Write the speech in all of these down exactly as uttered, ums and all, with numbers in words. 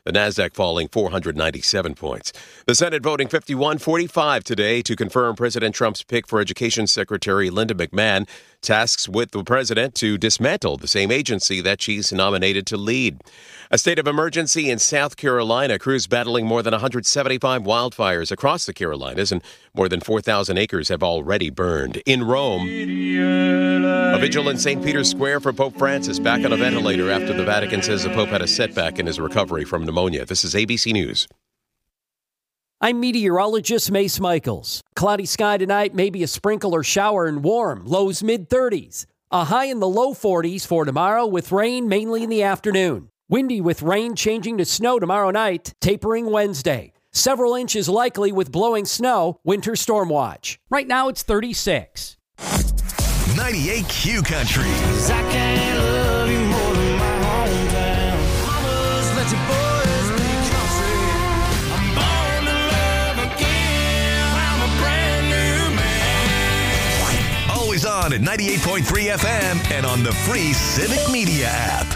The Nasdaq falling four hundred ninety-seven points. The Senate voting fifty-one forty-five today to confirm President Trump's pick for Education Secretary Linda McMahon, tasks with the president to dismantle the same agency that she's nominated to lead. A state of emergency in South Carolina. Crews battling more than one hundred seventy-five wildfires across the Carolinas, and more than four thousand acres have already burned. In Rome, a vigil in Saint Peter's Square for Pope Francis, back on a ventilator after the Vatican says the Pope had a setback in his recovery from pneumonia. This is A B C News. I'm meteorologist Mace Michaels. Cloudy sky tonight, maybe a sprinkle or shower and warm. Lows mid thirties. A high in the low forties for tomorrow with rain mainly in the afternoon. Windy with rain changing to snow tomorrow night, tapering Wednesday. Several inches likely with blowing snow, winter storm watch. Right now it's thirty-six. ninety-eight Q Country. I can't love you more than my hometown. Mamas, let your boys be country. I'm born to love again. I'm a brand new man. Always on at ninety-eight point three F M and on the free Civic Media app.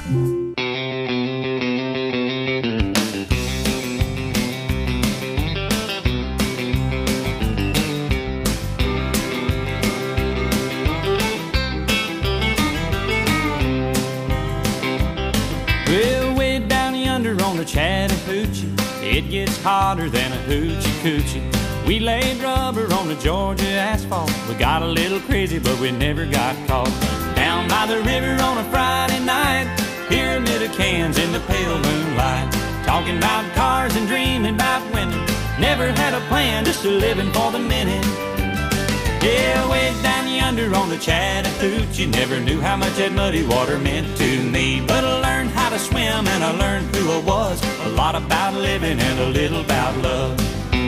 Well, way down yonder on the Chattahoochee, it gets hotter than a hoochie coochie. We laid rubber on the Georgia asphalt. We got a little crazy, but we never got caught. Down by the river on a Friday night, pyramid of cans in the pale moonlight. Talking about cars and dreaming about women. Never had a plan, just a living for the minute. Yeah, way down yonder on the Chattahoochee, never knew how much that muddy water meant to me. But I learned how to swim and I learned who I was. A lot about living and a little about love.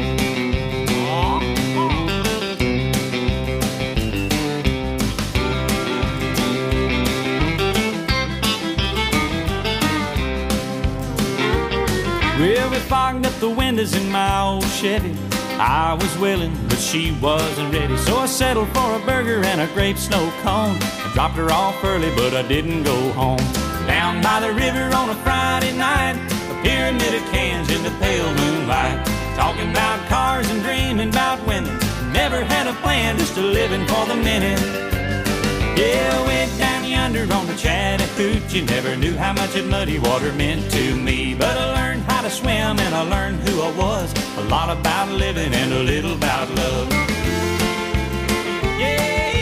Well, we fogged up the windows in my old Chevy. I was willing, but she wasn't ready. So I settled for a burger and a grape snow cone. I dropped her off early, but I didn't go home. Down by the river on a Friday night, a pyramid of cans in the pale moonlight. Talking about cars and dreaming about women. Never had a plan, just a living for the minute. Yeah, way down yonder on the Chattahoochee, never knew how much that muddy water meant to me. But I learned how to swim and I learned who I was. A lot about living and a little about love. Yeah.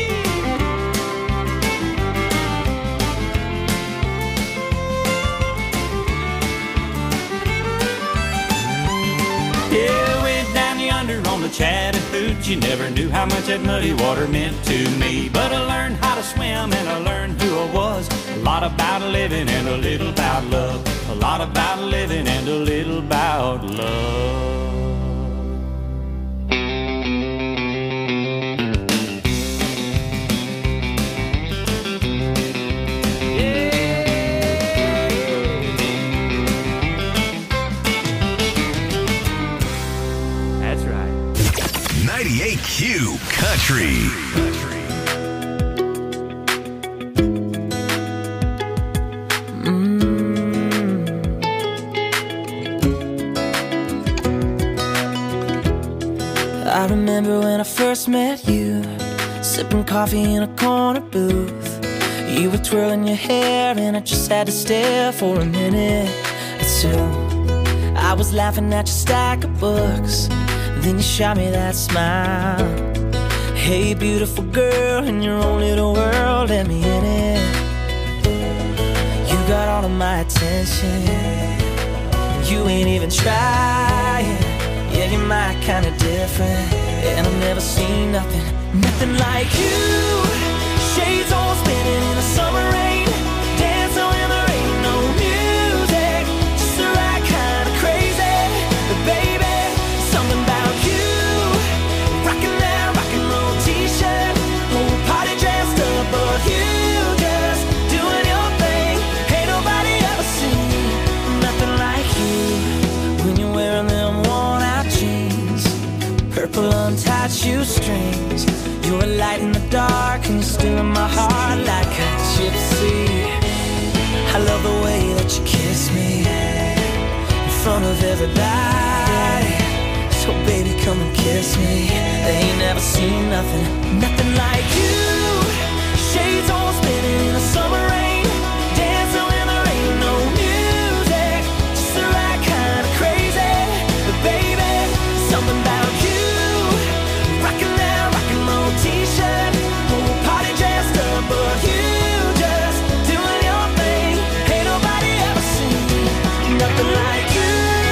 Yeah, way down yonder on the Chattahoochee, never knew how much that muddy water meant to me. But I learned how to swim and I learned who I was. A lot about living and a little about love. A lot about living and a little about love. ninety-eight Q Country. I remember when I first met you, sipping coffee in a corner booth. You were twirling your hair and I just had to stare for a minute or two. I was laughing at your stack of books, then you shot me that smile. Hey, beautiful girl, in your own little world, let me in it. You got all of my attention, you ain't even trying. Yeah, you're my kind of different, and I've never seen nothing, nothing like you. Shades all spinning in the summer rain, dancing when there ain't no music, just the right kind of crazy. But baby, something about you, rocking that rock and roll t-shirt, whole party dressed up, but you just doing your thing. Ain't nobody ever seen nothing like you. When you're wearing them worn out jeans, purple untied shoestrings, you're a light in the dark and you're still in my heart like a gypsy. I love the way that you kiss me, front of everybody. So baby, come and kiss me. They ain't never seen nothing, nothing like you. Shades on spinning in the summer rain, dancing when there ain't no music, just the right kind of crazy. But baby, something about you, rocking that rock and roll t-shirt, whole party dressed up, but you just doing your thing. Ain't nobody ever seen nothing like you.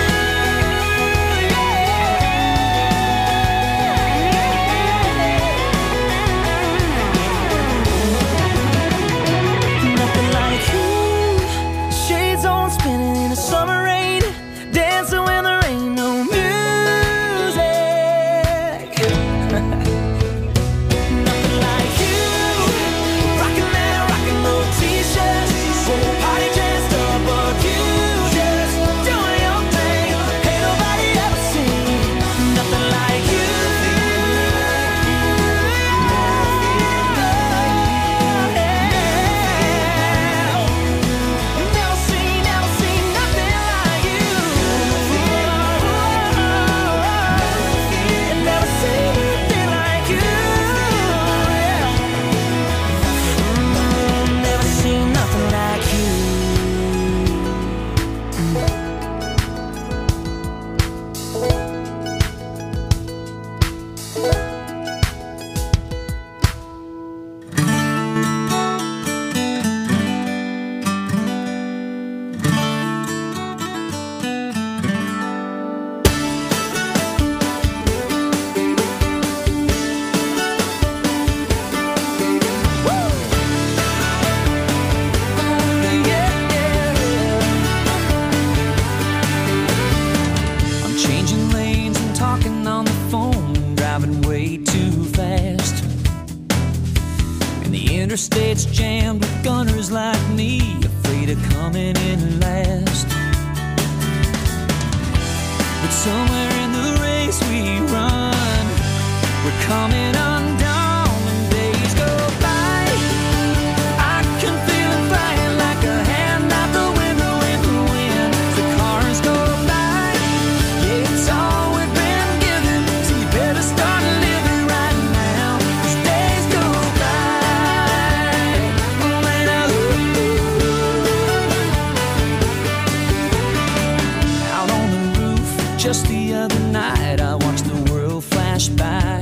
Spinning in the summer rain, dancing when there ain't no music. Nothing like you, rocking that rock and roll t-shirt, whole party dressed up, but you just doing your thing. Ain't nobody ever seen nothing like you. Interstate's jammed with gunners like me, afraid of coming in last. But somewhere in the race we run, we're coming undone when days go by. I can feel it flying like a hand out the window in the wind. The cars go by, yeah, it's all we've been given, so you better start living right now, 'cause days go by. Just the other night, I watched the world flash by.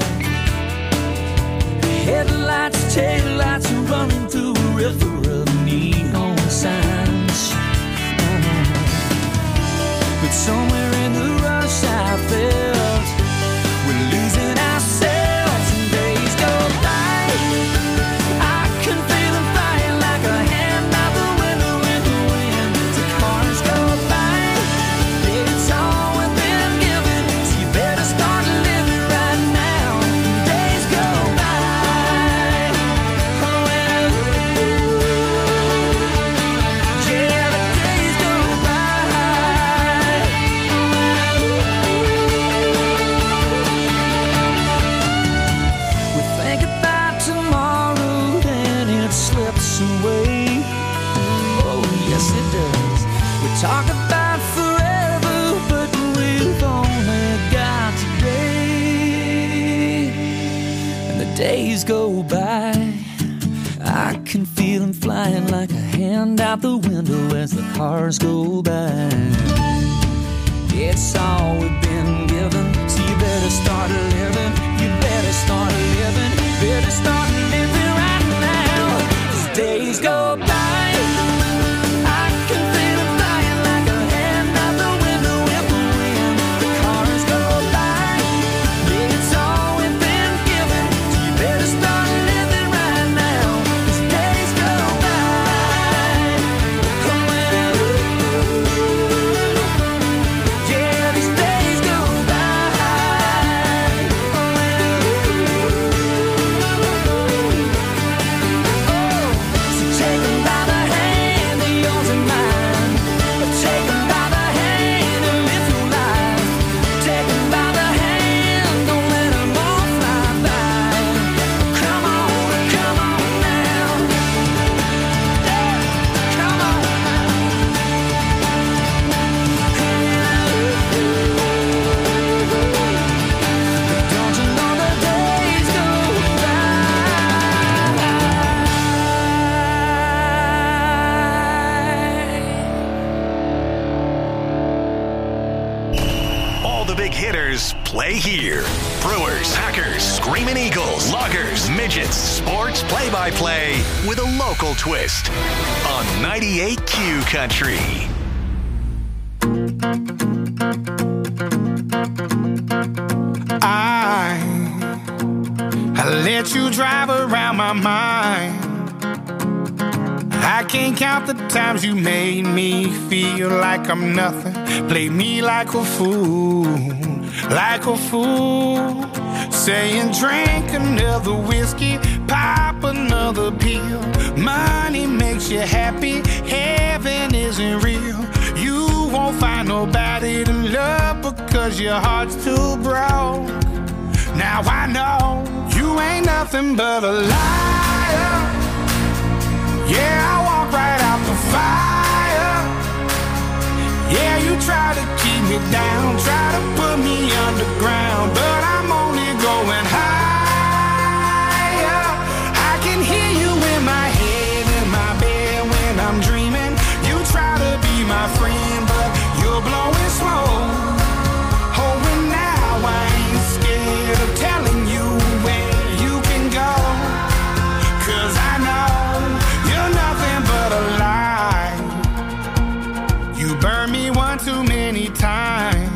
Headlights, taillights are running through a river of neon signs. Oh. But somewhere in the rush I felt we're losing ourselves and days go by. I can feel them flying like a hand out the window in the wind. The cars go by, it's all start living right now. Days go by. Oh, well, yeah, the days go by. We think about tomorrow and it slips away. Oh, yes, it does. We talk about forever, but we've only got today. And the days go by, I can feel them flying like a hand out the window as the cars go by. It's all we've been given, so you better start living. You better start living. Better start living right now, 'cause days go by. Yeah, these All the big hitters play here. Brewers, Packers, Screaming Eagles, Loggers, Midgets, sports play-by-play with a local twist on ninety-eight Q Country. I, I let you drive around my mind. I can't count the times you made me feel like I'm nothing. Played me like a fool, like a fool. Saying drink another whiskey, pop another pill. Money makes you happy, heaven isn't real. You won't find nobody to love because your heart's too broke. Now I know you ain't nothing but a liar. Yeah, I walk right out the fire. Yeah, you try to keep me down, try to put me underground, but I'm only going higher. I can hear you in my head, in my bed when I'm dreaming. You try to be my friend, but you're blowing smoke. Oh, and now I ain't scared of telling you where you can go, 'cause I know you're nothing but a lie. You burned me one too many times,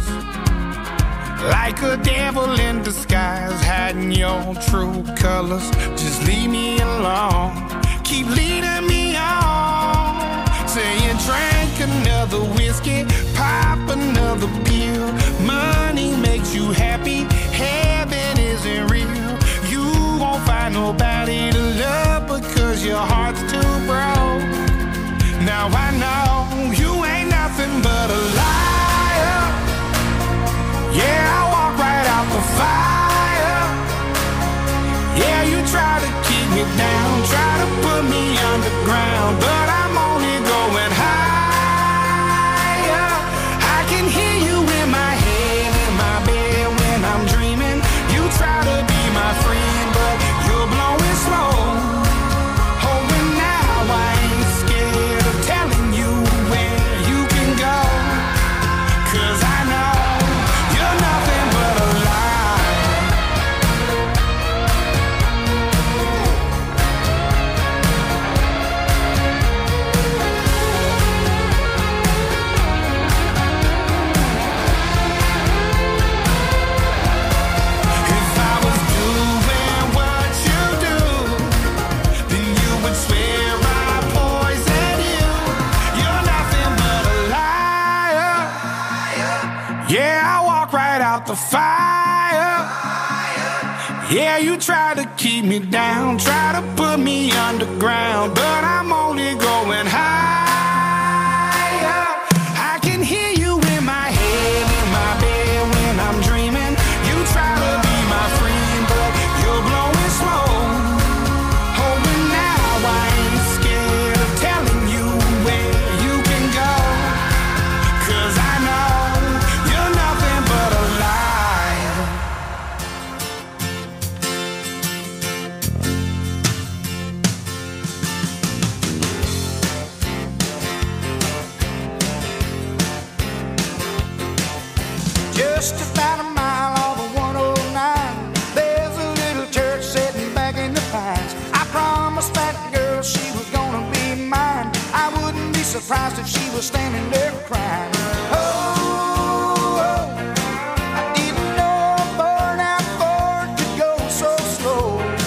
like a devil in disguise, hiding your true colors. Just leave me alone, keep leading me on. Saying drink another whiskey, pop another pill. Money makes you happy, heaven isn't real. You won't find nobody to love because your heart's too broke. Now I know you ain't nothing but a liar. Yeah, I walk right out the fire. Yeah, you try to keep me down, try to put me underground, but I'm only going higher. I can hear you in my head, in my bed when I'm dreaming. You try to be my friend, but you're blowing smoke. Oh, and now I ain't scared of telling you where you can go, 'cause I know you're nothing but a lie. If I was doing what you do, then you would swear I poisoned you. You're nothing but a liar. Yeah, I walk right out the fire. Yeah, you try to keep me down, try to put me underground, but I'm only going higher. I can hear you in my head, in my bed when I'm dreaming. You try to be my friend, but you're blowing smoke. Oh, and now I ain't scared of telling you where you can go, 'cause I know you're nothing but a liar. Just about a mile off of one oh nine, there's a little church sitting back in the pines. I promised that girl she was gonna be mine. I wouldn't be surprised if she was standing there crying. Oh, oh, I didn't know a burnout Ford could go so slow.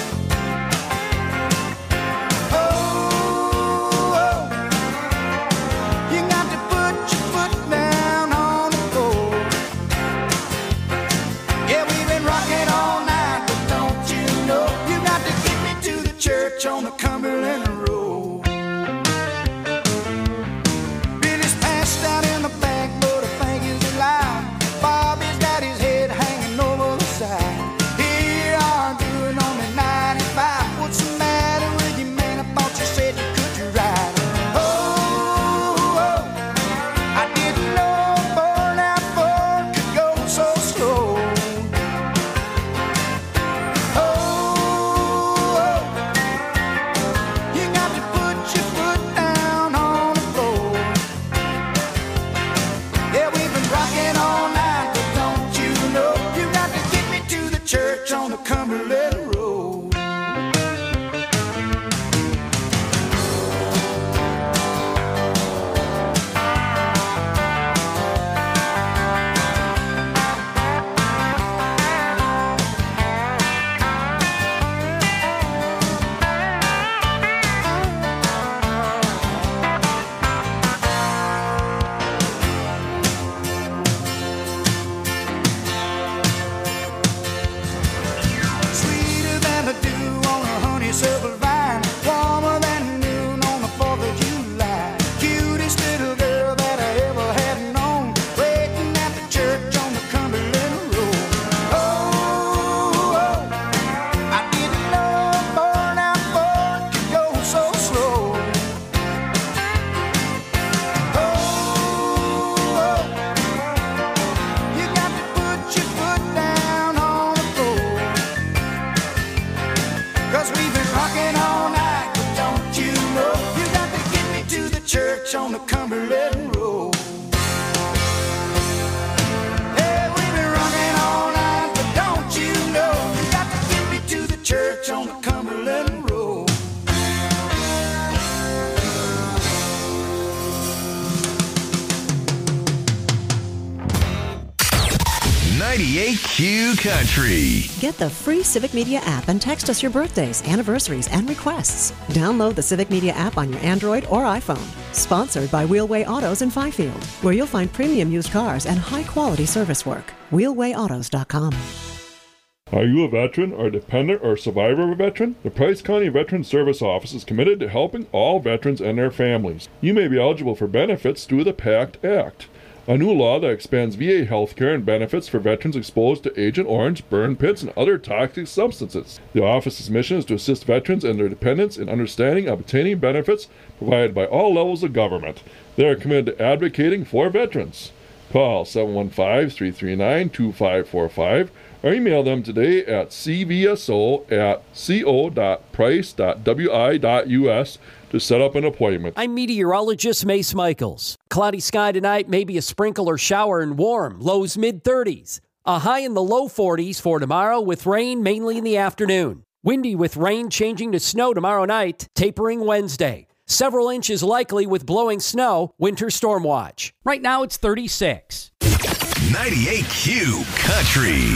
Oh, oh, you got to put your foot down on the floor. Yeah, we've been rocking all night, but don't you know you got to get me to the church on the Cumberland Road. Billy's passing ninety-eight Q Country. Get the free Civic Media app and text us your birthdays, anniversaries, and requests. Download the Civic Media app on your Android or iPhone. Sponsored by Wheelway Autos in Fifield, where you'll find premium used cars and high-quality service work. wheelway autos dot com. Are you a veteran or a dependent or survivor of a veteran? The Price County Veteran Service Office is committed to helping all veterans and their families. You may be eligible for benefits through the PACT Act, a new law that expands V A health care and benefits for veterans exposed to Agent Orange, burn pits, and other toxic substances. The office's mission is to assist veterans and their dependents in understanding of obtaining benefits provided by all levels of government. They are committed to advocating for veterans. Call seven one five, three three nine, two five four five or email them today at c v s o at co dot price dot w i dot u s to set up an appointment. I'm meteorologist Mace Michaels. Cloudy sky tonight, maybe a sprinkle or shower and warm, lows mid thirties. A high in the low forties for tomorrow with rain mainly in the afternoon. Windy with rain changing to snow tomorrow night, tapering Wednesday. Several inches likely with blowing snow, winter storm watch. Right now it's thirty-six. ninety-eight Q Country.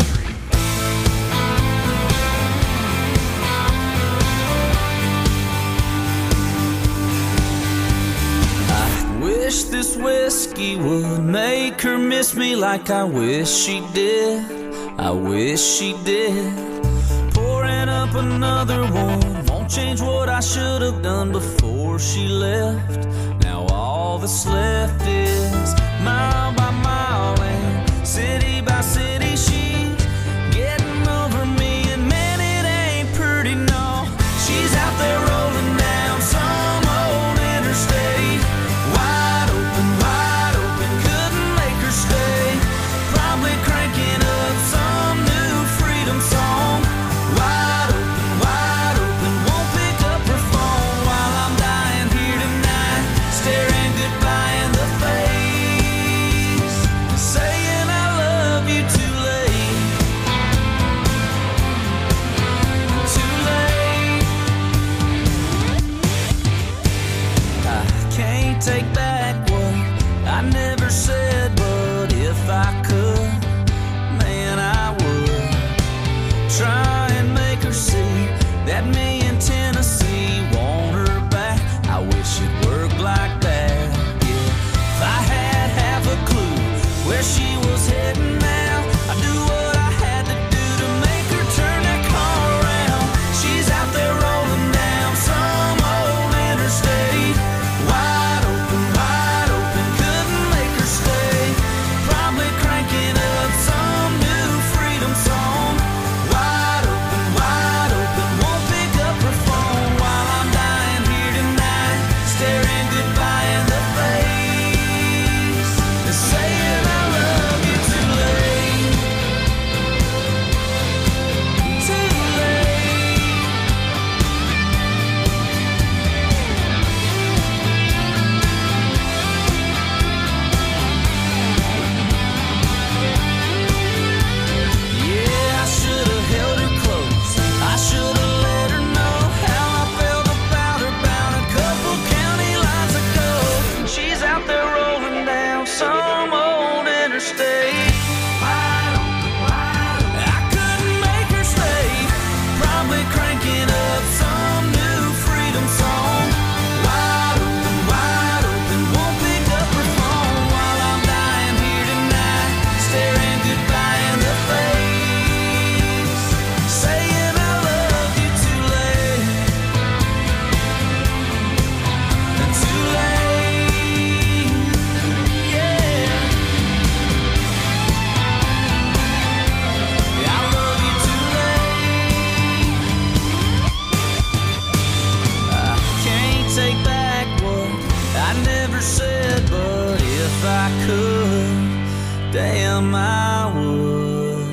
I wish this whiskey would make her miss me like I wish she did. I wish she did. Pouring up another one won't change what I should have done before she left. Now all that's left is mile by mile and city by city she's getting over me, and man, it ain't pretty, no. She's out there rolling down some old interstate, wide open, wide open, couldn't make her stay. Probably cranking up some new freedom song. Wide open, wide open, won't pick up her phone while I'm dying here tonight, staring goodbye in the face, saying I love you too late, too late. I can't take back what I never said, but if I could, man, I would try and make her see that me in Tennessee want her back. I wish it worked like that, yeah. If I had half a clue where she was heading now, I'd do what I had to do to make her turn that car around. She's out there rolling down some old interstate, wide open, wide open, couldn't make her stay. Probably cranking up some new freedom song. Wide open, wide open, won't pick up her phone while I'm dying here tonight, staring goodbye in the face, and saying I love you too late, too late. Yeah, I should have held her close. I should have let her know how I felt about her bound a couple county lines ago. She's out there rolling down some old interstate. Wide open, wide open. I couldn't make her stay. Probably cranking up some new freedom song. Wide open, wide open, won't pick up her phone while I'm dying here tonight, staring goodbye in the face, saying I love you too late, too late, yeah. I love you too late. I can't take back what I never said, but if I could, damn, I would.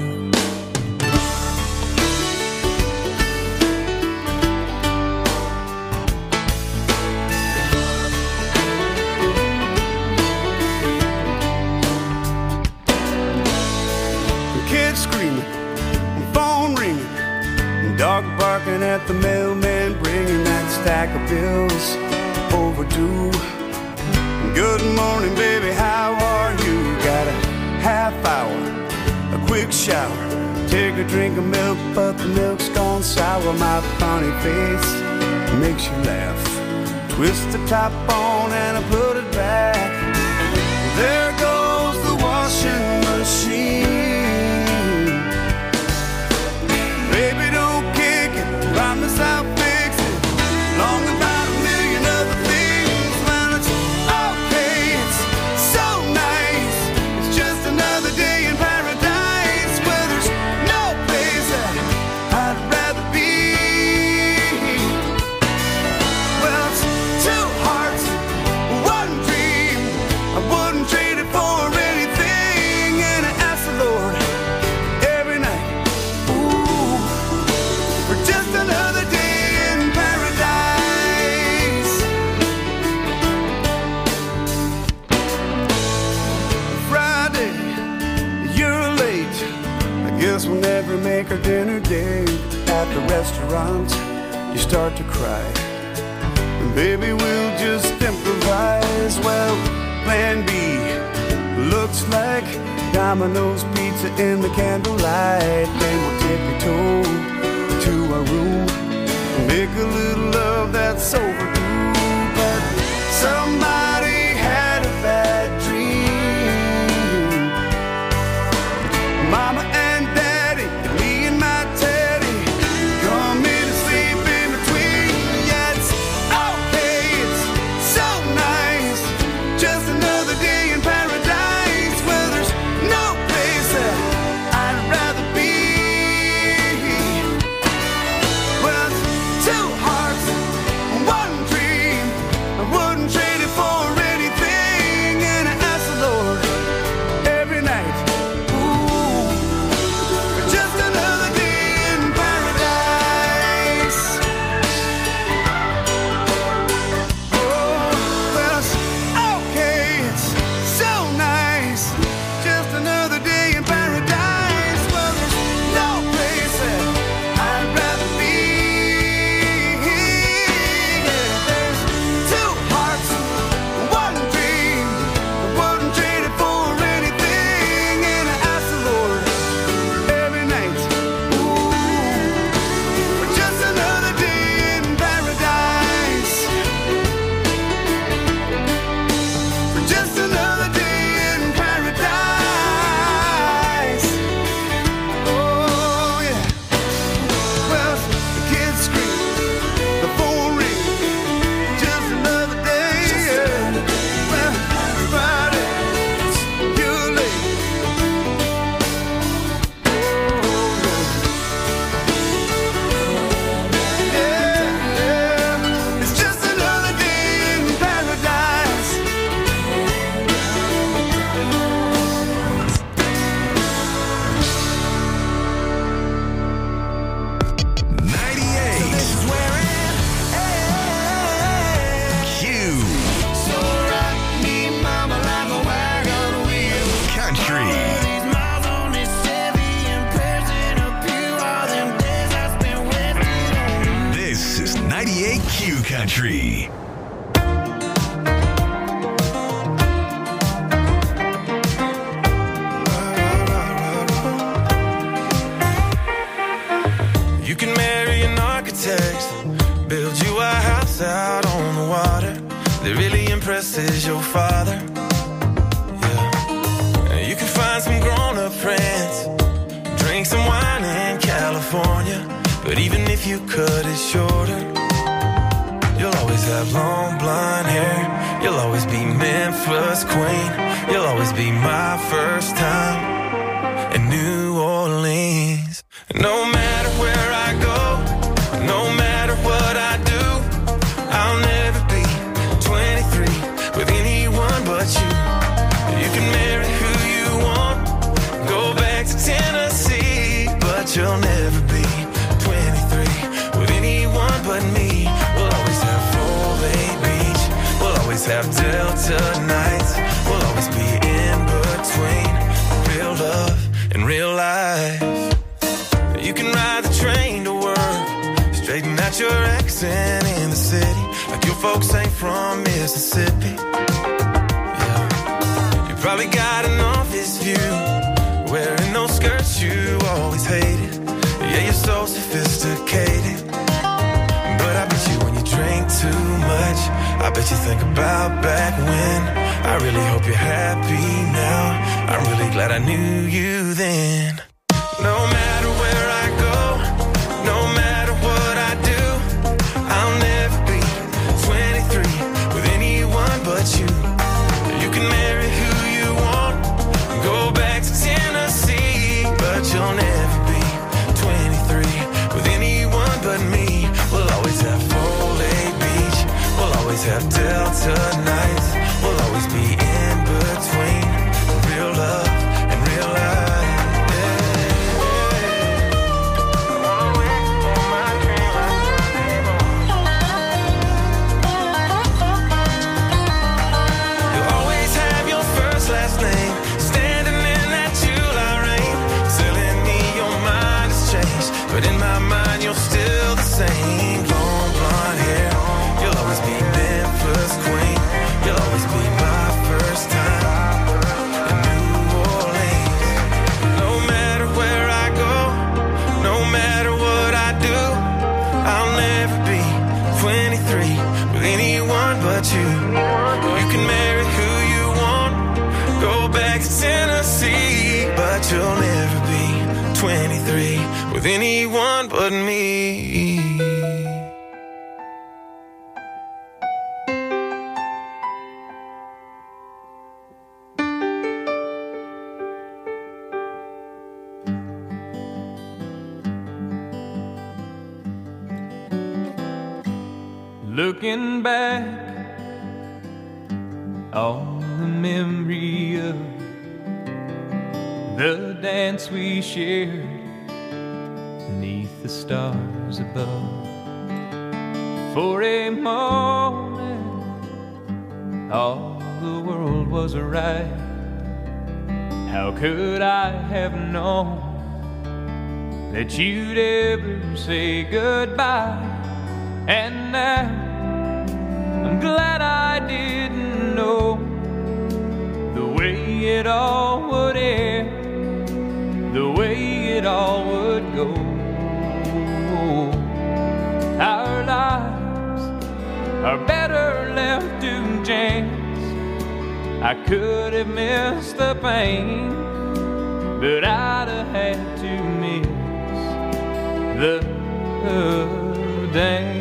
Kids screaming, phone ringing, dog barking at the mailman, bringing that stack of bills overdue. Good morning, baby, how are you? Got a half hour, quick shower, take a drink of milk, but the milk's gone sour. My funny face makes you laugh. Twist the top on and I put it back. There goes the washing machine. Baby, don't kick it, promise I'll fix it. Long about a million other things. Well, it's okay, it's so nice. It's just another day in paradise where there's no place that I'd rather be. Well, it's two hearts, one dream. I wouldn't trade it for anything. And I ask the Lord every night, ooh, for just another day in paradise. Friday, you're late. I guess we'll never make our dinner date. At the restaurant, you start to cry. And baby, we'll just improvise. Well, plan B looks like Domino's pizza in the candlelight. Then we'll tippy-toe to our room and make a little love that's overdue. But somebody had a bad dream. Mama and Daddy, me and my Teddy, come in and sleep in between. Yeah, it's okay, it's so nice. Just another day in paradise where there's no place that I'd rather be. Well, it's two hearts, one dream. I wouldn't trade it for anything. And I ask the Lord every night, ooh, for just another day in paradise. Oh, well, it's okay, it's so nice. Just another day in paradise. Well, there's no place that I'd rather be. Yeah, there's two hearts, one dream. I wouldn't trade it for anything. And I ask the Lord every night, ooh, for just another day in paradise. For just another day in paradise. Oh, yeah. Well, the kids scream, the phone rings. Just another day. Yeah. Well, Friday, you're late. Oh, yeah, yeah. It's just another day in paradise. ninety-eight Q So rock me, mama, like a wagon wheel. Country. These miles on this Chevy and prayers in a pew. All them days I spent wasted on you. This is ninety-eight Q Country. You can marry an architect, build you a house out on the water that really impresses your father. Yeah. And you can find some grown-up friends, drink some wine in California. But even if you cut it shorter, you'll always have long blonde hair. You'll always be Memphis queen. You'll always be my first time in New Orleans. No matter where I go, no matter what I do, I'll never be twenty-three with anyone but you. You can marry who you want, go back to Tennessee, but you'll never be twenty-three with anyone but me. We'll always have Full Bay Beach, we'll always have Delta nights, we'll always be in between real love and real life. You can ride the train to work, straighten out your accent in the city, like your folks ain't from Mississippi. Yeah. You probably got an office view, wearing those skirts think about back when. I really hope you're happy now. I'm really glad I knew you then. No matter where I go, no matter what I do, I'll never be twenty-three with anyone but you. You can marry who you want, go back to Tennessee, but you'll never be twenty-three with anyone but me. We'll always have Foley Beach, we'll always have Delta nights, we'll always be in between real love and real life. But in my mind, you're still the same. Long blonde hair, you'll always be Memphis queen. You'll always be my first time in New Orleans. No matter where I go, no matter what I do, I'll never be twenty-three with anyone but you. You can marry who you want, go back to Tennessee, but you'll never be twenty-three with anyone but me. Looking back on the memory of the dance we shared beneath the stars above. For a moment, all the world was right. How could I have known that you'd ever say goodbye? And now I'm glad I didn't know the way it all would end, the way it all would go. Our lives are better left to chance. I could have missed the pain, but I'd have had to miss the dance.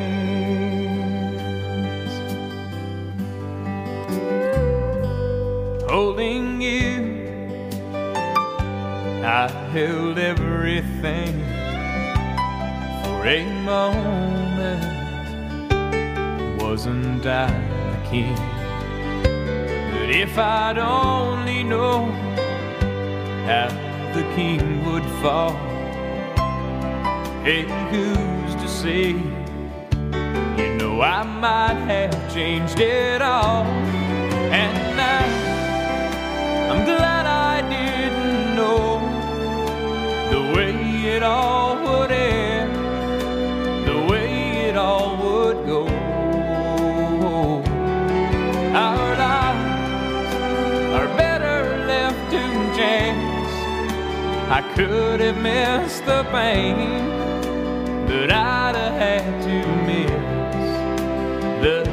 Holding you, I held everything. For a moment, wasn't I the king? But if I'd only known how the king would fall, hey, who's to say? You know I might have changed it all. And now I'm glad I didn't know the way it all would end, the way it all would go. Our lives are better left to chance. I could have missed the pain, but I'd have had to miss the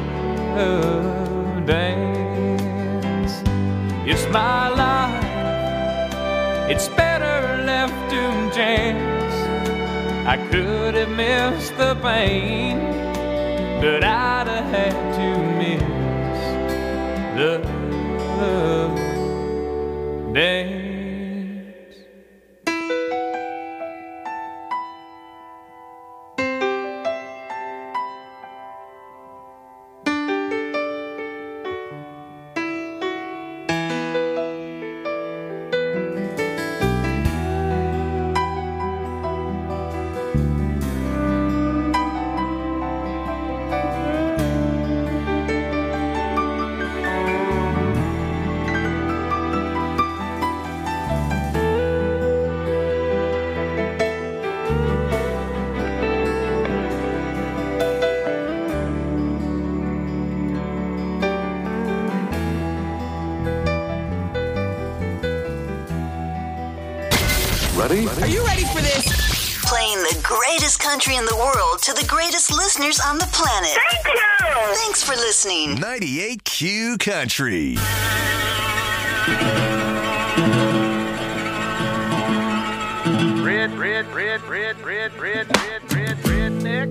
dance. It's my life, it's better left to chance. I could have missed the pain, but I'd have had to miss the dance. Ready? Are you ready for this? Playing the greatest country in the world to the greatest listeners on the planet. Thank you! Thanks for listening. ninety-eight Q Country. Red, red, red, red, red, red, red, red, red, Nick.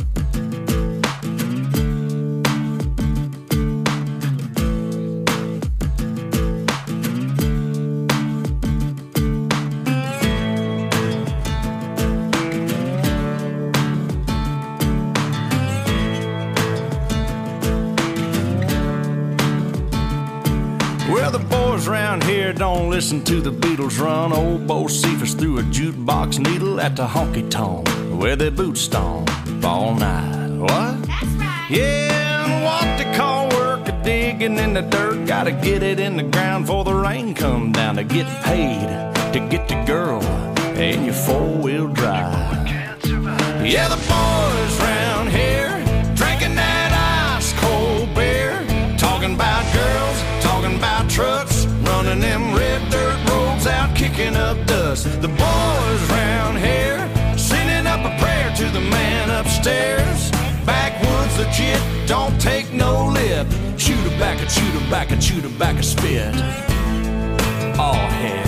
Well, the boys around here don't listen to the Beatles run. Old Bo Cephas threw a jukebox needle at the honky-tonk where they boot stomp all night. What? That's right. Yeah, and what they call work a digging in the dirt. Gotta get it in the ground before the rain come down to get paid, to get the girl in your four-wheel drive. Yeah, the boys around here drinking that ice-cold beer, talking about girls, talking about trucks, running them red dirt roads out, kicking up dust. The boys round here sending up a prayer to the man upstairs. Backwoods legit, don't take no lip. Chew tobacco, chew tobacco, chew tobacco, spit. Oh heck.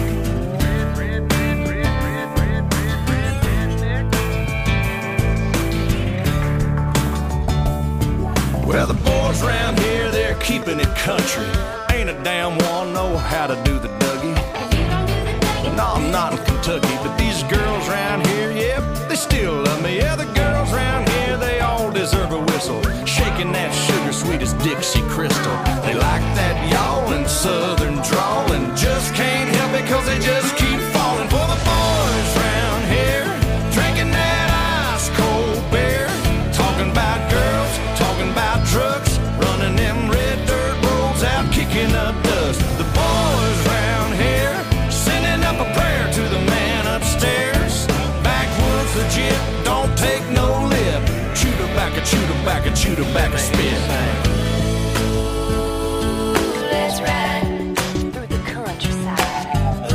Well, the boys around here, they're keeping it country. Ain't a damn one know how to do the Dougie. No, I'm not in Kentucky, but these girls around here, yep, they still love me. Yeah, the girls around here, they all deserve a whistle. Shaking that sugar sweet as Dixie Crystal. They like that yawling southern drawl and just can't help it cause they just keep falling for the boys around here. Drinking that ice cold beer, talking about girls, talking about trucks, running them red dirt roads out, kicking up dust. The boys round here sending up a prayer to the man upstairs. Backwoods legit, don't take no lip. Chew tobacco, chew tobacco, chew tobacco, spit. Let's ride through the countryside.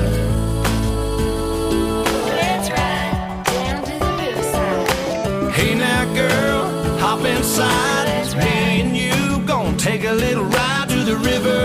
Let's ride down to the riverside. Hey now girl, hop inside. Me and you gonna take a little ride to the river.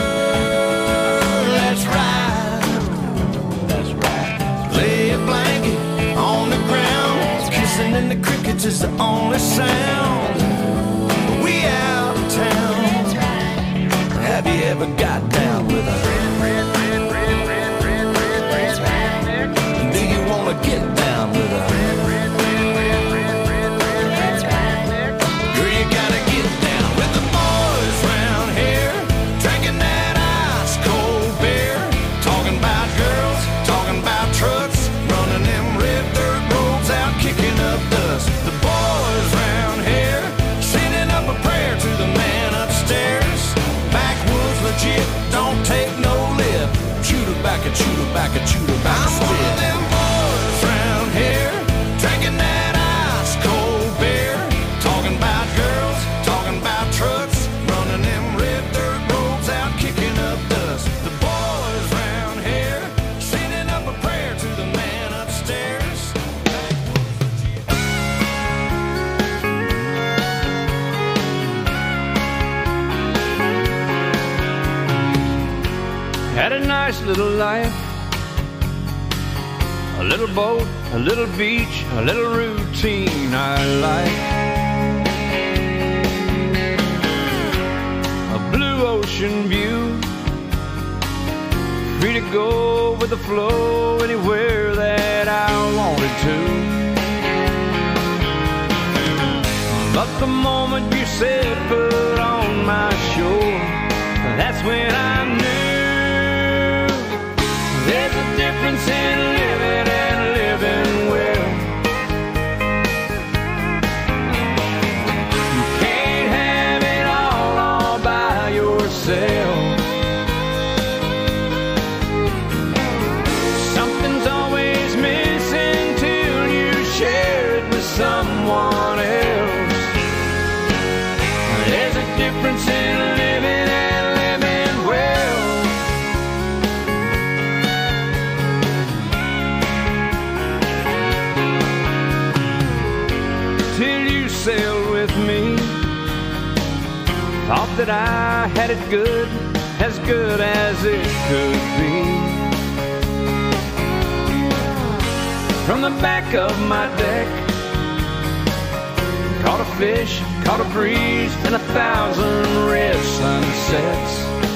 Let's ride. That's right. Lay a blanket on the ground. Kissing in the crickets is the only sound. We out of town. Have you ever got down with a red, red, red, red, red, red, red, red, red? Do you wanna get down with a red, red, red, red, red, red, red, red? Girl, you gotta get down with the boys round here, drinking that ice cold beer, talking about girls, talking about trucks, running them red dirt roads out, kicking up dust. The boys round here sending up a prayer to the man upstairs. Backwoods legit, don't take no lip. Chew tobacco, chew tobacco, chew tobacco, spit. I'm one of them boys round here, drinking that ice cold beer, talking about girls, talking about trucks, running them red dirt roads out, kicking up dust. The boys round here sending up a prayer to the man upstairs. Had a nice little life, a little boat, a little beach, a little routine I like. A blue ocean view, free to go with the flow anywhere that I wanted to. But the moment you said put on my shore, that's when I knew there's a difference in living and living well. You can't have it all all by yourself. Something's always missing till you share it with someone else. There's a difference in living and living well. that I had it good, as good as it could be. From the back of my deck, caught a fish, caught a breeze, and a thousand red sunsets.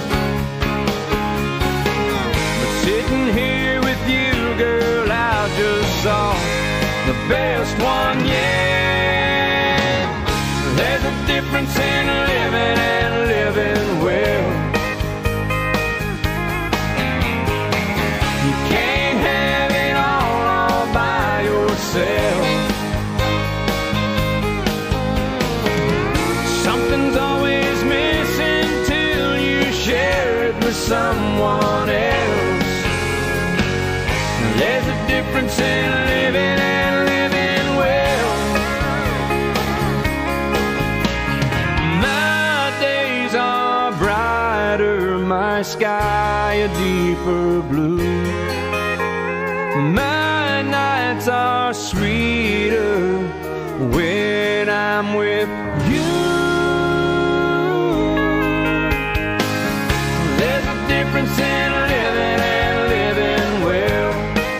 But sitting here with you, girl, I just saw the best one yet. There's a difference in living and living well. You can't have it all, all by yourself. Something's always missing till you share it with someone else. There's a difference in living and living well. My days are brighter, my sky a deeper blue. My nights are sweeter when I'm with you. There's a difference in living and living well.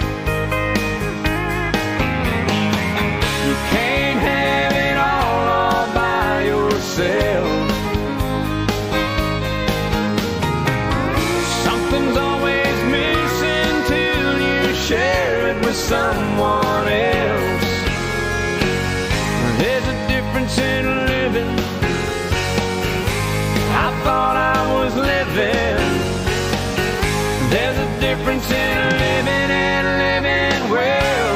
You can't have it all, all by yourself. Something's always missing till you share it with someone else. There's a difference in living. I thought I was living. There's a difference in living and living well.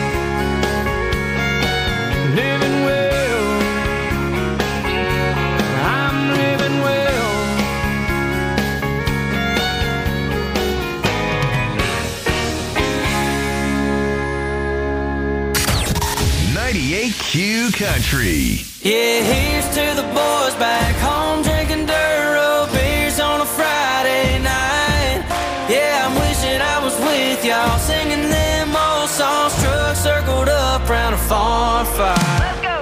Living well. I'm living well. ninety-eight Q Country. Yeah, here's to the boys back home drinking dirt road beers on a Friday night. Yeah, I'm wishing I was with y'all singing them old songs, trucks circled up round a farm fire. Let's go.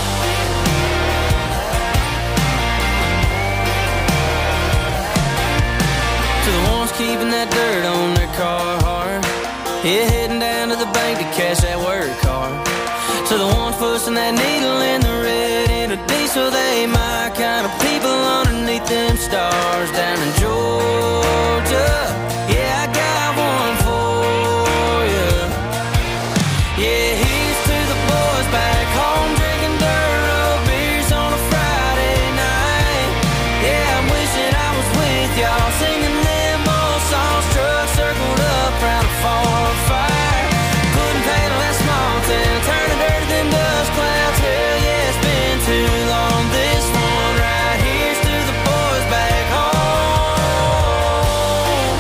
To the ones keeping that dirt on their car hard. Yeah, heading down to the bank to cash that work card. To the ones pushing that needle in the red in a diesel, they my kind of people underneath them stars down in Georgia. Yeah, I got one for you. Yeah, here's to the boys back home drinking dirt road beers on a Friday night. Yeah, I'm wishing I was with y'all singing them old songs, trucks circled up round a farm fire. Putting paint on that small town, turning dirty them dust clouds. Hell yeah, it's been too long. This one right here's to the boys back home.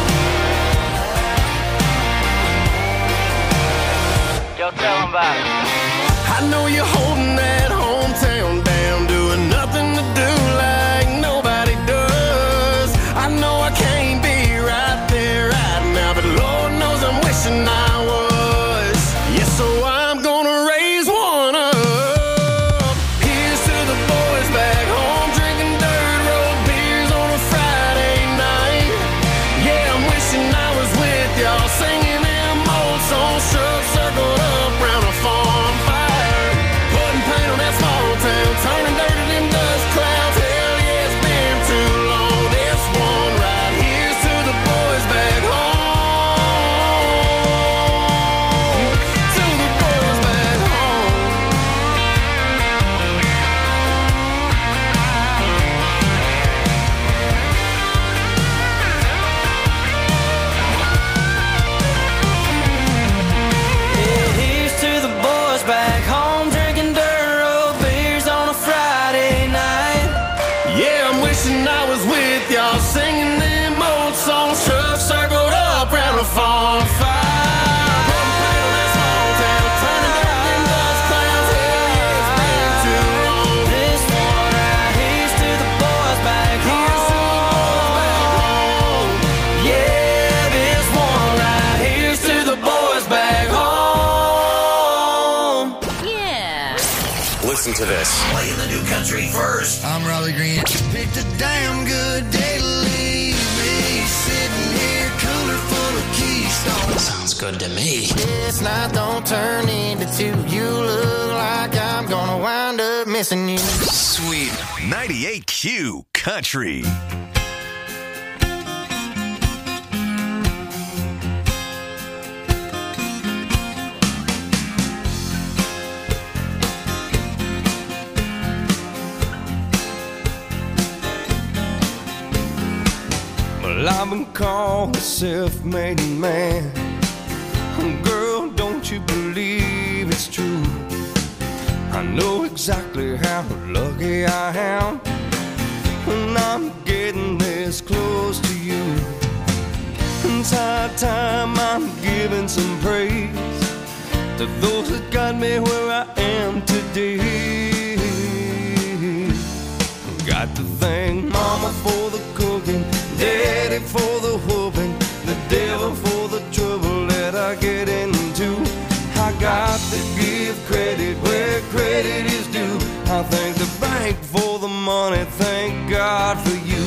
Yo, tell them about it. I know you're holding that hometown down, doing nothing to do like nobody does. I know I can't be right there right now, but Lord knows I'm wishing I was. Yeah, so I'm gonna raise one up. Here's to the boys back home drinking dirt road beers on a Friday night. Yeah, I'm wishing I was with y'all singing them old songs, trucks circled up round a farm fire. Putting to this. Playing the new country first. I'm Raleigh Green. Picked a damn good day to leave me. Sitting here, cooler full of Keystone. Sounds good to me. This night don't turn into two. You look like I'm gonna wind up missing you. Sweet. ninety-eight Q Country. Well, I've been called a self-made man. Girl, don't you believe it's true? I know exactly how lucky I am when I'm getting this close to you. It's high time I'm giving some praise to those that got me where I am today. Got to thank Mama for the cooking, Daddy for the whooping, the devil for the trouble that I get into. I got to give credit where credit is due. I thank the bank for the money, thank God for you.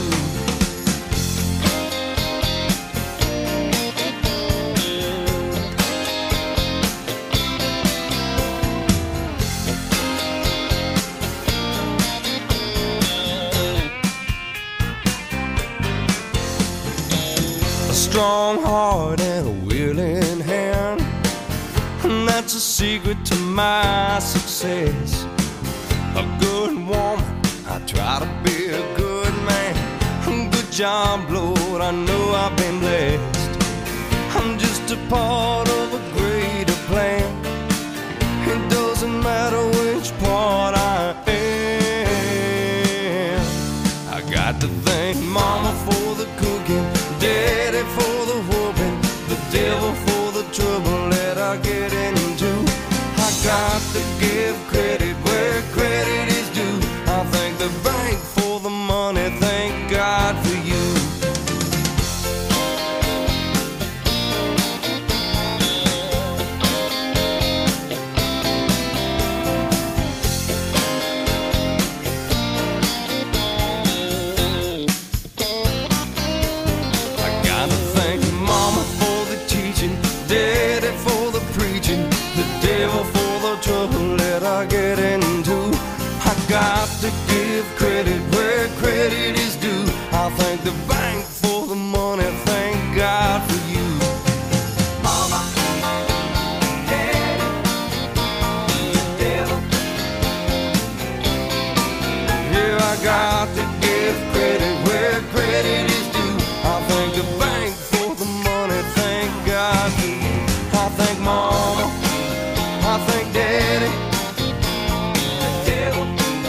A strong heart and a willing hand, and that's a secret to my success. A good woman, I try to be a good man. Good job, Lord, I know I've been blessed. I'm just a part of a greater plan. It doesn't matter which part I am. I got to thank Mama for the cooking, Daddy for the whooping, the devil for the trouble that I get into. I got to give credit where credit is due. I thank the bank for the money, thank God for you. I gotta thank Mama for the teaching, Daddy for the preaching, the devil for the trouble that I get into. I got to give credit where credit is due. I thank the bank for the money, thank God for you. Mama, Daddy, the devil. Yeah, I got to give credit where credit is due. I thank the bank for the money, thank God for you. I thank Mama, I thank Daddy, the devil.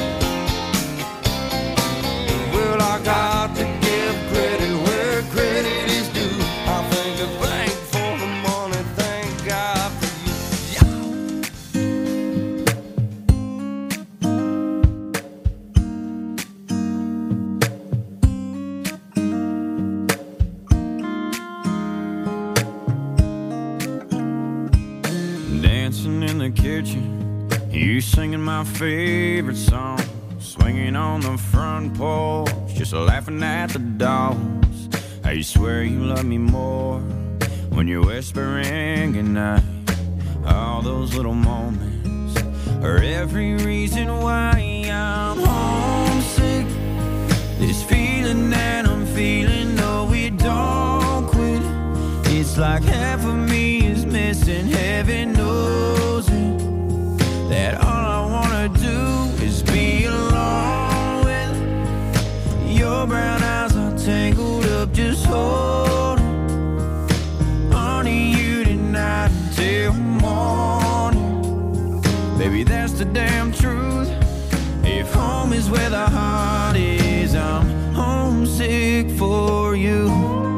Well, I got to give credit where credit is due. I thank the bank for the money, thank God for you. Dancing in the kitchen, you singing my favorite song, swinging on the front porch, just laughing at the dogs. I swear you love me more when you're whispering goodnight. All those little moments are every reason why I'm homesick. This feeling that I'm feeling, though it don't quit. It's like half of me is missing, heaven knows it. That all I wanna do is be alone with your brown eyes are tangled up, just holding on to you tonight until morning. Baby, that's the damn truth. If home is where the heart is, I'm homesick for you.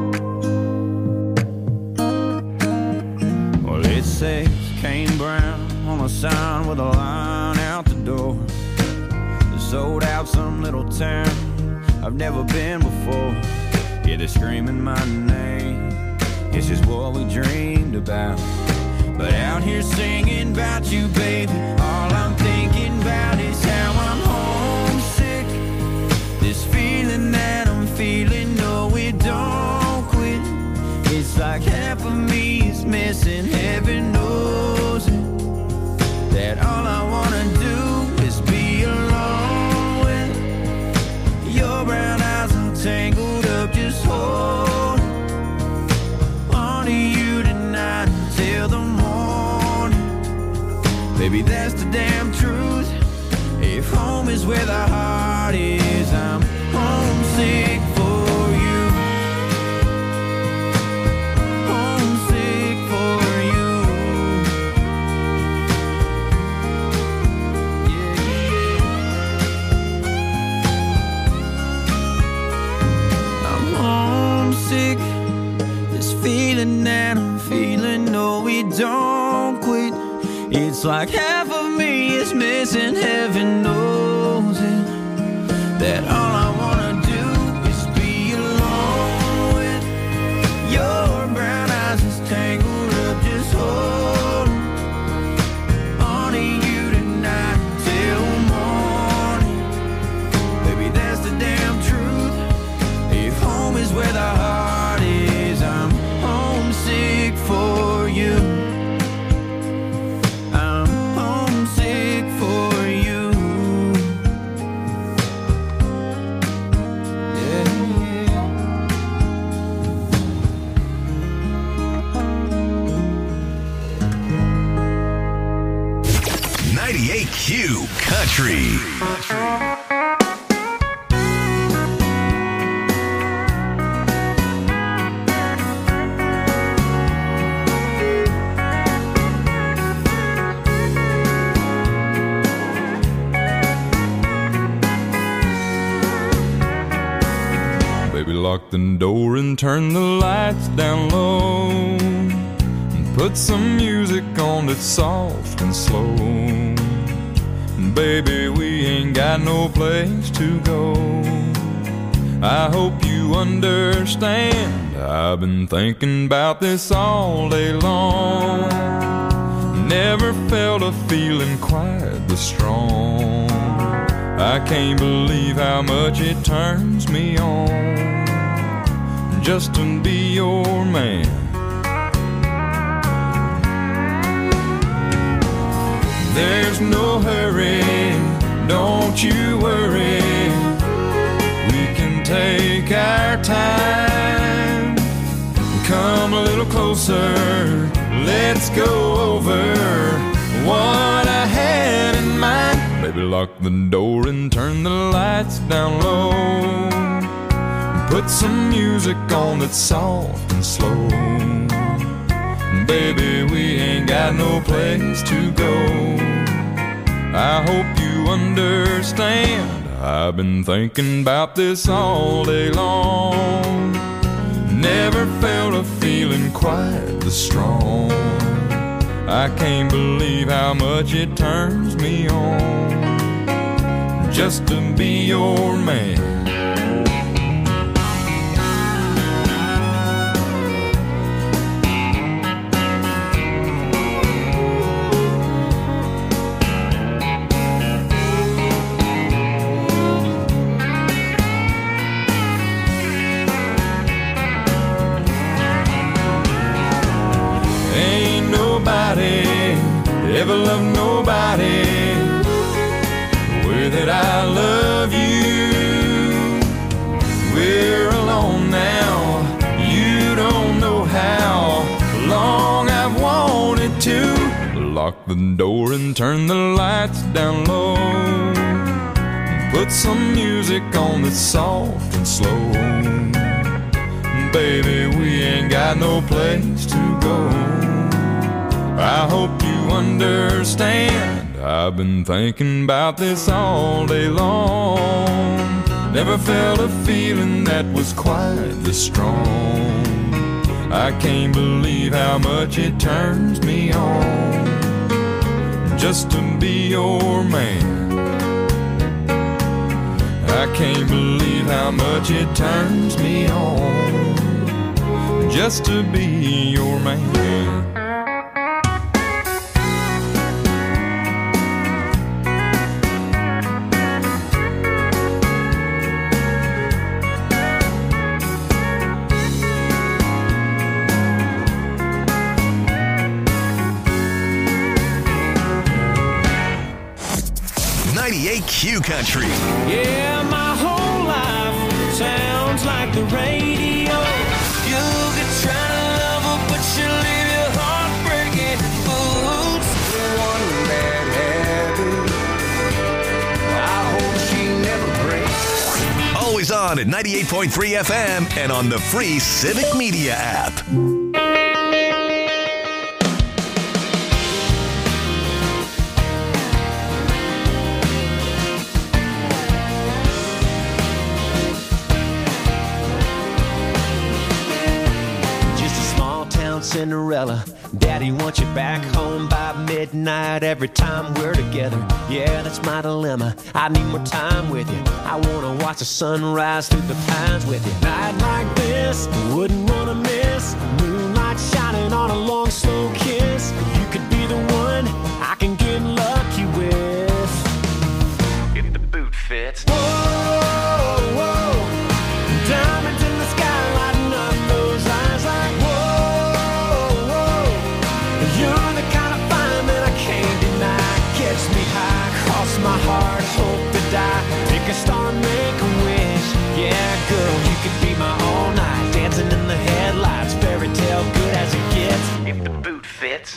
Well, it says Kane Brown on a sign with a line out the door. Sold out some little town I've never been before. Yeah, they're screaming my name. This is what we dreamed about. But out here singing about you, baby, all I'm thinking about is how like half of me is missing. Heaven knows it, that all I wanna do is be alone with your brown eyes all tangled up. Just hold on to you tonight until the morning. Baby, that's the damn truth. If home is where the heart is, I'm homesick for you. Homesick for you. Yeah, yeah. I'm homesick. This feeling that I'm feeling, no, we don't quit. It's like half of me is missing. Heaven knows it, that all I wanna do is be alone with your brown eyes just tangled up. Just hold on to you tonight till morning. Baby, that's the damn truth. If home is where the heart is, I'm homesick for you. ninety-eight Q Country. Baby, lock the door and turn the lights down low, and put some music on that's soft and slow. Baby, we ain't got no place to go. I hope you understand, I've been thinking about this all day long. Never felt a feeling quite this strong. I can't believe how much it turns me on just to be your man. There's no hurry, don't you worry. We can take our time. Come a little closer, let's go over what I had in mind. Baby, lock the door and turn the lights down low. Put some music on that's soft and slow. Baby, we ain't got no place to go. I hope you understand, I've been thinking about this all day long. Never felt a feeling quite this strong. I can't believe how much it turns me on just to be your man. Ever love nobody the way that I love you. We're alone now, you don't know how long I've wanted to. Lock the door and turn the lights down low. Put some music on that's soft and slow. Baby, we ain't got no place to go. I hope you understand, I've been thinking about this all day long. Never felt a feeling that was quite this strong. I can't believe how much it turns me on just to be your man. I can't believe how much it turns me on just to be your man. ninety-eight Q Country. Yeah, my whole life sounds like the radio. You could try to love her, but she'll leave your heart breaking. Oops, one bad habit. I hope she never breaks. Always on at ninety-eight point three F M and on the free Civic Media app. Cinderella, Daddy wants you back home by midnight every time we're together. Yeah, that's my dilemma. I need more time with you. I wanna watch the sunrise through the pines with you. Night like this, wouldn't wanna miss. Moonlight shining on a long, slow kiss. You could be the one I can get lucky with. If the boot fits. Whoa, whoa, diamonds in the sky lighting up those eyes like whoa. You're the kind of fire that I can't deny. Gets me high, cross my heart, hope to die. Pick a star and make a wish. Yeah, girl, you could be my all night. Dancing in the headlights, fairy tale good as it gets. If the boot fits.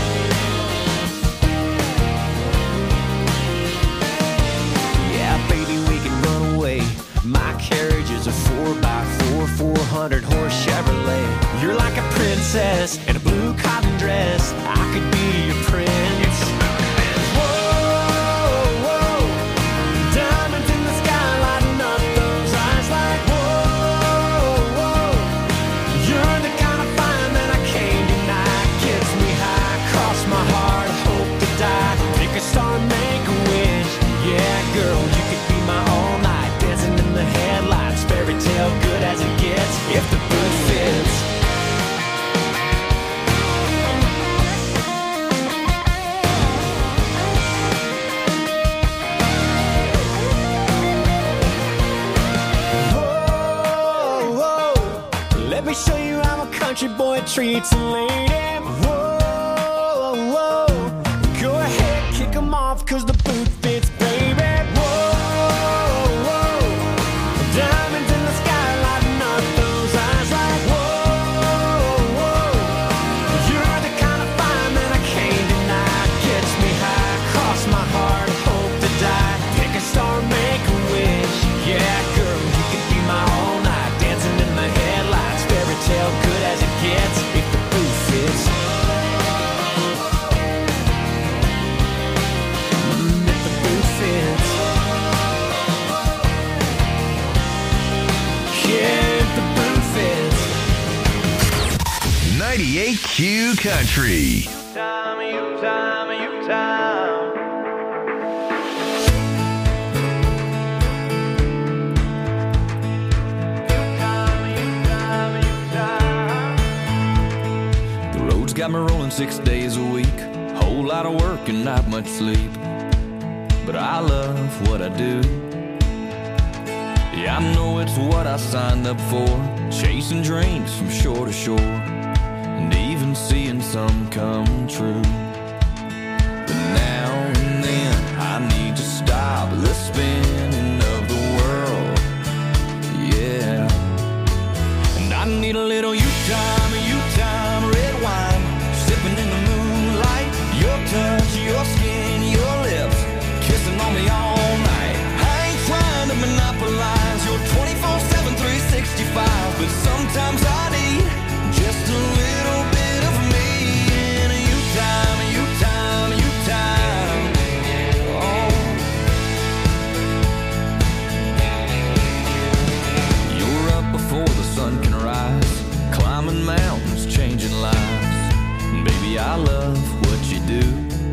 Yeah, baby, we can run away. My carriage is a four by four, four hundred horse Chevrolet. You're like a princess in a blue cotton dress. I could be your prince. Whoa, whoa, diamonds in the sky lighting up those eyes like whoa, whoa. You're the kind of fire that I can't deny. Gets me high, cross my heart, hope to die. Pick a star and make a wish. Yeah, girl, you could be my all night. Dancing in the headlights, fairy tale good as it gets. If the boot fits. Let me show you how a country boy treats a lady. Whoa, whoa. Go ahead, kick 'em off, cause the boot fits, baby. Whoa, whoa. Diamonds in the sky lighting up those eyes like whoa, whoa. You're the kind of fire that I can't deny. Gets me high, cross my heart, hope to die. Pick a star, make a wish. Yeah, girl, you could be my all night. Dancing in the headlights, fairy tale good as it gets. If the boot fits. Mm, if the boot fits. Yeah, if the boot fits. ninety-eight Q Country. Time, you time, you time. Got me rolling six days a week. Whole lot of work and not much sleep. But I love what I do. Yeah, I know it's what I signed up for. Chasing dreams from shore to shore. And even seeing some come true. But now and then I need to stop the spinning of the world. Yeah. And I need a little you time, you time, red wine. Sipping in the moonlight, your touch, your skin, your lips, kissing on me all night. I ain't trying to monopolize your twenty-four seven, three sixty-five, but sometimes I need just a little bit of me. And you time, you time, you time. Oh. You're up before the sun can rise, climbing mountains, changing lives. Baby, I love what you do.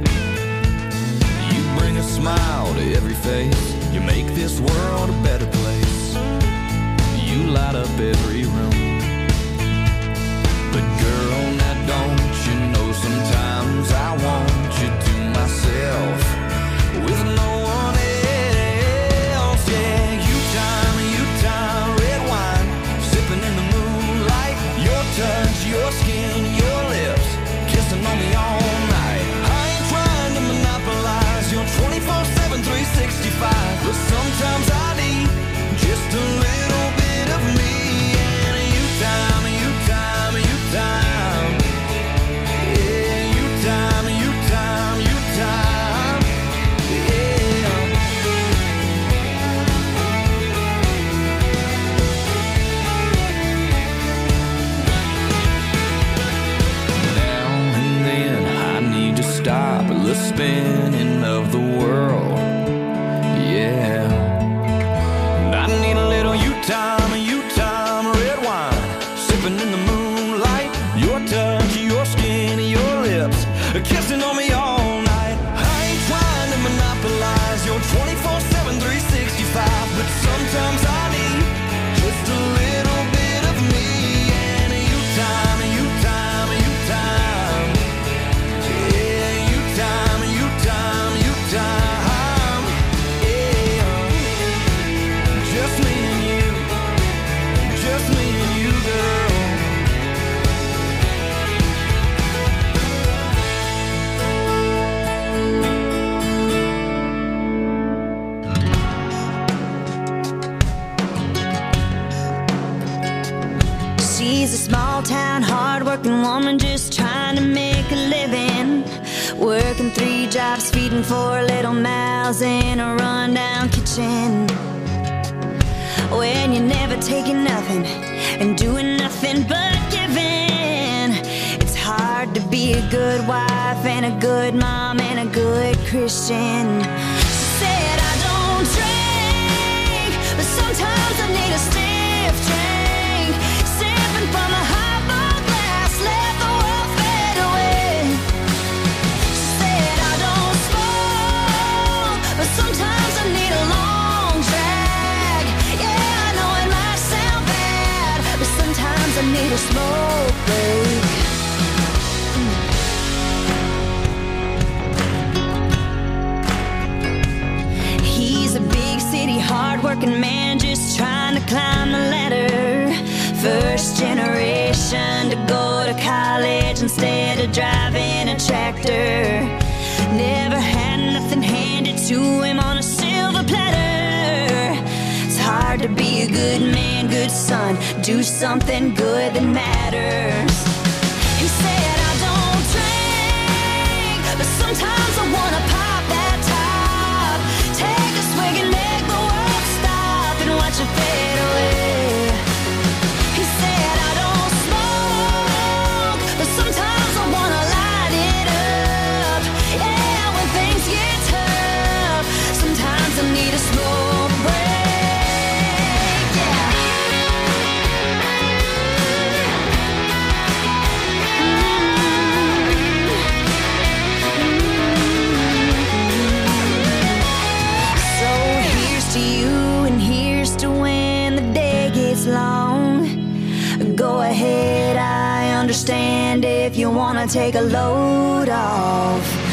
You bring a smile to every face. You make this world a better place. You light up every room. But girl, now don't you know sometimes I want you to myself with no one else. Yeah, you time, you time, red wine, sipping in the moonlight. Your touch, your skin, your lips, kissing on me all night. I ain't trying to monopolize your twenty-four seven, three sixty-five. spinning of the world. Yeah. And I need a little you time, you time, red wine, sipping in the moonlight. Your touch, your skin, your lips, kissing on me all night. I ain't trying to monopolize your twenty-four seven, three sixty-five, but sometimes I need just a little bit of me and you time, you time, you time. Yeah, you time, you time, you time. Yeah, just me and you, just me and you, girl. She's a small town, hard-working woman just trying to make a living. Working three jobs, feeding four little mouths in a rundown kitchen. When you're never taking nothing and doing nothing but giving, it's hard to be a good wife and a good mom and a good Christian. She said, I don't drink, but sometimes I need a stiff drink. Sipping from a highball glass, let the world fade away. She said, I don't smoke, but sometimes I need a long drag. Yeah, I know it might sound bad, but sometimes I need a smoke break. He's a big city, hard-working man just trying to climb the ladder. First generation to go to college instead of driving a tractor. Never had nothing handed to him on a silver platter. It's hard to be a good man, good son, do something good that matters. He said, I don't drink, but sometimes I wanna pop that top. Take a swig and make the world stop and watch it fade away. He said, I don't smoke, but sometimes I wanna light it up. Yeah, when things get tough, sometimes I need a smoke break. Yeah. So here's to you and here's to when the day gets long. Go ahead, I understand if you wanna take a load off.